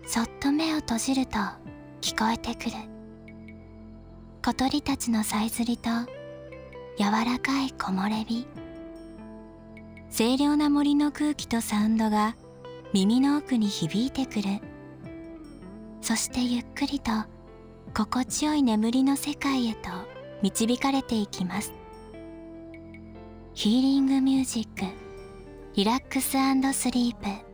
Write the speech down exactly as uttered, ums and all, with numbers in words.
そっと目を閉じると聞こえてくる小鳥たちのさえずりと柔らかい木漏れ日。清涼な森の空気とサウンドが耳の奥に響いてくる。そしてゆっくりと心地よい眠りの世界へと導かれていきます。ヒーリングミュージック、リラックス&スリープ。